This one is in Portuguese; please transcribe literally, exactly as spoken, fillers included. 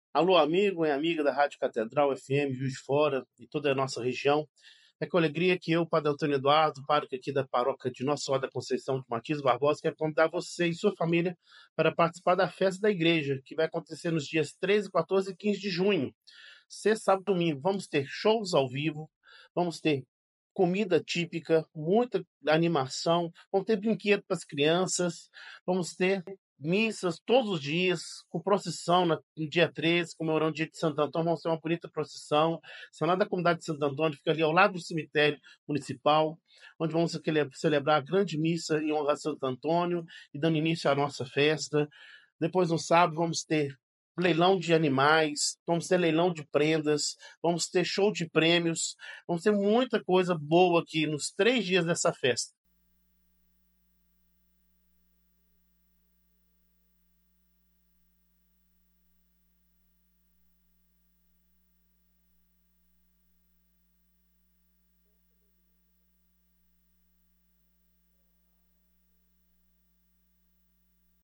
Alô, amigo e amiga da Rádio Catedral F M, Juiz de Fora e toda a nossa região. É com alegria que eu, Padre Antônio Eduardo, pároco aqui da paróquia de Nossa Senhora da Conceição de Martins Barbosa, quero convidar você e sua família para participar da festa da igreja, que vai acontecer nos dias treze, quatorze e quinze de junho. Sexta, sábado e domingo. Vamos ter shows ao vivo, vamos ter comida típica, muita animação, vamos ter brinquedo para as crianças, vamos ter missas todos os dias, com procissão no dia treze, comemorando o dia de Santo Antônio, vamos ter uma bonita procissão. Senado da comunidade de Santo Antônio fica ali ao lado do cemitério municipal, onde vamos celebrar a grande missa em honra a Santo Antônio e dando início à nossa festa. Depois, no sábado, vamos ter leilão de animais, vamos ter leilão de prendas, vamos ter show de prêmios, vamos ter muita coisa boa aqui nos três dias dessa festa.